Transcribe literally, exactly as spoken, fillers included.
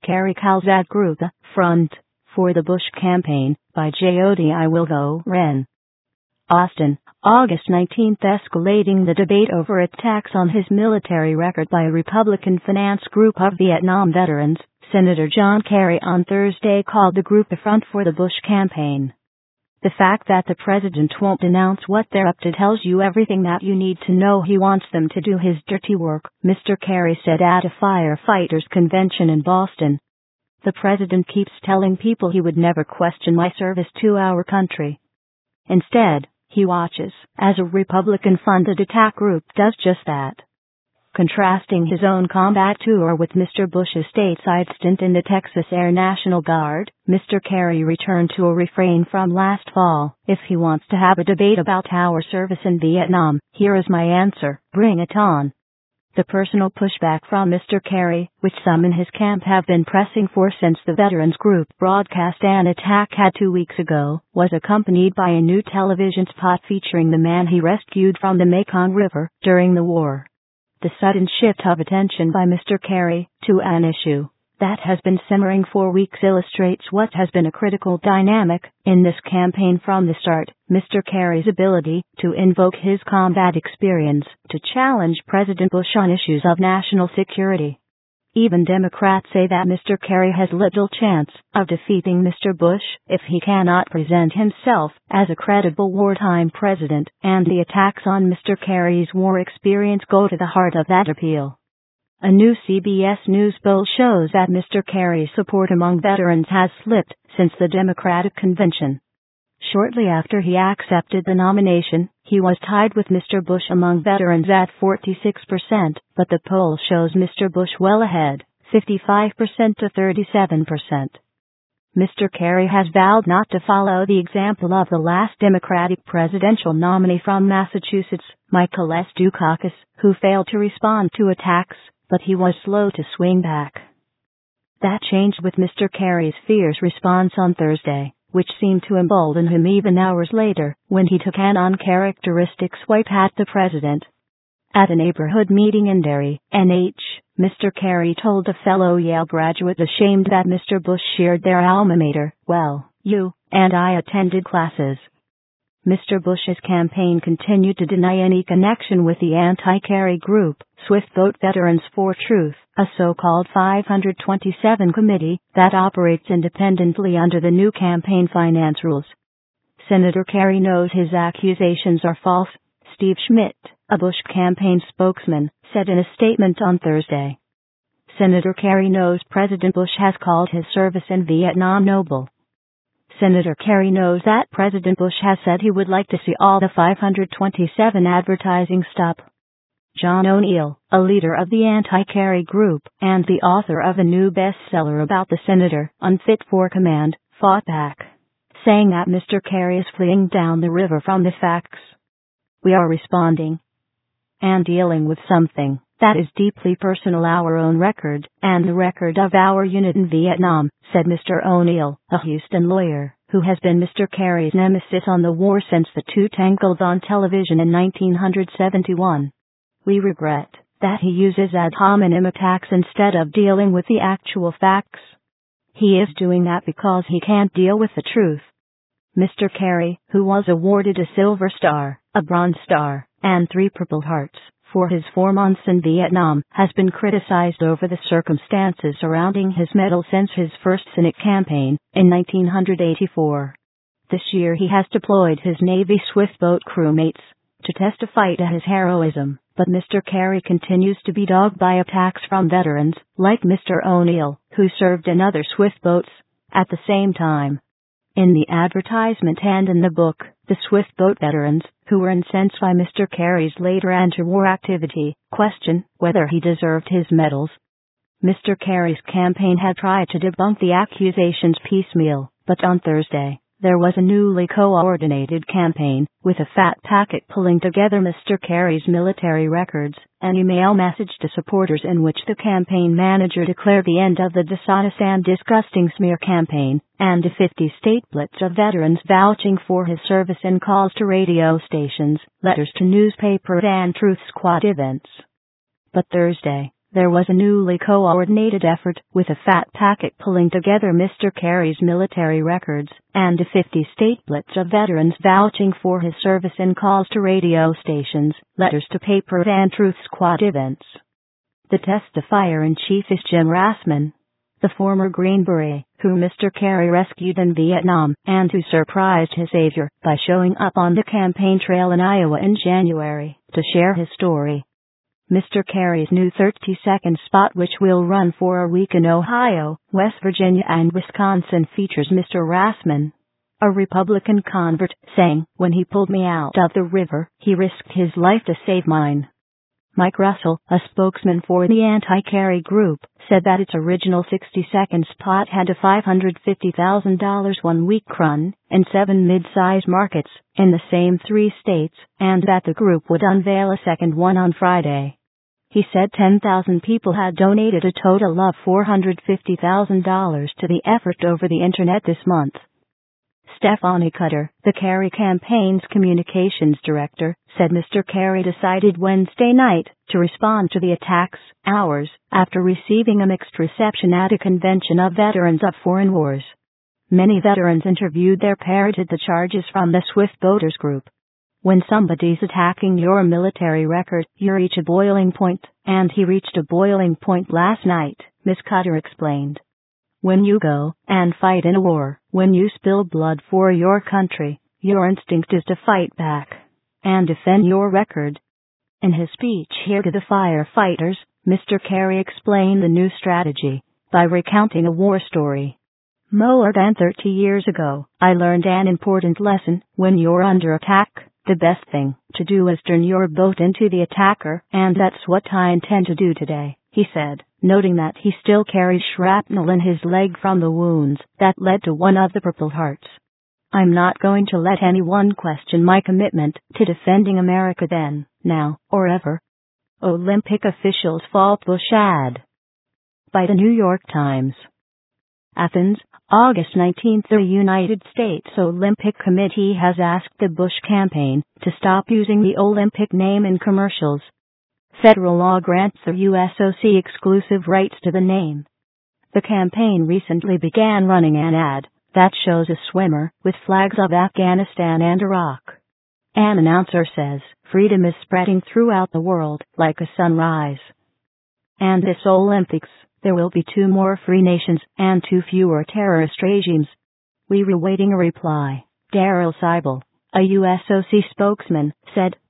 Kerry calls that group the Front for the Bush Campaign by Jodi Iwilgo-Wren. Austin, August nineteenth. Escalating the debate over attacks on his military record by a Republican finance group of Vietnam veterans, Senator John Kerry on Thursday called the group the Front for the Bush Campaign. The fact that the president won't announce what they're up to tells you everything that you need to know. He wants them to do his dirty work, Mister Kerry said at a firefighters convention in Boston. The president keeps telling people he would never question my service to our country. Instead, he watches as a Republican-funded attack group does just that. Contrasting his own combat tour with Mister Bush's stateside stint in the Texas Air National Guard, Mister Kerry returned to a refrain from last fall. If he wants to have a debate about our service in Vietnam, here is my answer: bring it on. The personal pushback from Mister Kerry, which some in his camp have been pressing for since the veterans group broadcast an attack had two weeks ago, was accompanied by a new television spot featuring the man he rescued from the Mekong River during the war. The sudden shift of attention by Mister Kerry to an issue that has been simmering for weeks illustrates what has been a critical dynamic in this campaign from the start: Mister Kerry's ability to invoke his combat experience to challenge President Bush on issues of national security. Even Democrats say that Mister Kerry has little chance of defeating Mister Bush if he cannot present himself as a credible wartime president, and the attacks on Mister Kerry's war experience go to the heart of that appeal. A new C B S News poll shows that Mister Kerry's support among veterans has slipped since the Democratic convention. Shortly after he accepted the nomination, he was tied with Mister Bush among veterans at forty-six percent, but the poll shows Mister Bush well ahead, fifty-five percent to thirty-seven percent. Mister Kerry has vowed not to follow the example of the last Democratic presidential nominee from Massachusetts, Michael S. Dukakis, who failed to respond to attacks, but he was slow to swing back. That changed with Mister Kerry's fierce response on Thursday, which seemed to embolden him even hours later, when he took an uncharacteristic swipe at the president. At a neighborhood meeting in Derry, N H, Mister Kerry told a fellow Yale graduate ashamed that Mister Bush shared their alma mater, "Well, you and I attended classes." Mister Bush's campaign continued to deny any connection with the anti-Kerry group, Swift Vote Veterans for Truth, a so-called five hundred twenty-seven committee that operates independently under the new campaign finance rules. Senator Kerry knows his accusations are false, Steve Schmidt, a Bush campaign spokesman, said in a statement on Thursday. Senator Kerry knows President Bush has called his service in Vietnam noble. Senator Kerry knows that President Bush has said he would like to see all the five hundred twenty-seven advertising stop. John O'Neill, a leader of the anti-Kerry group and the author of a new bestseller about the senator, Unfit for Command, fought back, saying that Mister Kerry is fleeing down the river from the facts. "We are responding and dealing with something that is deeply personal, our own record, and the record of our unit in Vietnam," said Mister O'Neill, a Houston lawyer, who has been Mister Kerry's nemesis on the war since the two tangled on television in nineteen seventy-one. "We regret that he uses ad hominem attacks instead of dealing with the actual facts. He is doing that because he can't deal with the truth." Mister Kerry, who was awarded a Silver Star, a Bronze Star, and three Purple Hearts for his four months in Vietnam, has been criticized over the circumstances surrounding his medal since his first Senate campaign in nineteen eighty-four. This year he has deployed his Navy Swift boat crewmates to testify to his heroism, but Mister Kerry continues to be dogged by attacks from veterans, like Mister O'Neill, who served in other Swift boats at the same time. In the advertisement and in the book, the Swift boat veterans, who were incensed by Mister Kerry's later anti-war activity, question whether he deserved his medals. Mister Kerry's campaign had tried to debunk the accusations piecemeal, but on Thursday, there was a newly coordinated campaign, with a fat packet pulling together Mister Kerry's military records, an email message to supporters in which the campaign manager declared the end of the dishonest and disgusting smear campaign, and a fifty-state blitz of veterans vouching for his service in calls to radio stations, letters to newspapers and Truth Squad events. But Thursday, There was a newly coordinated effort with a fat packet pulling together Mister Kerry's military records and a fifty statements of veterans vouching for his service in calls to radio stations, letters to papers and Truth Squad events. The testifier-in-chief is Jim Rassman, the former Green Beret, who Mister Kerry rescued in Vietnam and who surprised his savior by showing up on the campaign trail in Iowa in January to share his story. Mister Kerry's new thirty-second spot, which will run for a week in Ohio, West Virginia and Wisconsin, features Mister Rassman, a Republican convert, saying, "When he pulled me out of the river, he risked his life to save mine." Mike Russell, a spokesman for the anti-Kerry group, said that its original sixty-second spot had a five hundred fifty thousand dollars one-week run in seven mid-sized markets in the same three states, and that the group would unveil a second one on Friday. He said ten thousand people had donated a total of four hundred fifty thousand dollars to the effort over the internet this month. Stephanie Cutter, the Kerry campaign's communications director, said Mister Kerry decided Wednesday night to respond to the attacks hours after receiving a mixed reception at a convention of veterans of foreign wars. Many veterans interviewed there parroted the charges from the Swift Voters Group. When somebody's attacking your military record, you reach a boiling point, and he reached a boiling point last night, Miz Cutter explained. When you go and fight in a war, when you spill blood for your country, your instinct is to fight back and defend your record. In his speech here to the firefighters, Mister Kerry explained the new strategy by recounting a war story. More than thirty years ago, I learned an important lesson. When you're under attack, the best thing to do is turn your boat into the attacker, and that's what I intend to do today, he said, noting that he still carries shrapnel in his leg from the wounds that led to one of the Purple Hearts. I'm not going to let anyone question my commitment to defending America then, now, or ever. Olympic officials fault Bush ad. By the New York Times. Athens, August nineteenth. The United States Olympic Committee has asked the Bush campaign to stop using the Olympic name in commercials. Federal law grants the U S O C exclusive rights to the name. The campaign recently began running an ad that shows a swimmer with flags of Afghanistan and Iraq. An announcer says, "Freedom is spreading throughout the world like a sunrise. And this Olympics, there will be two more free nations and two fewer terrorist regimes." We were waiting a reply, Daryl Seibel, a U S O C spokesman, said.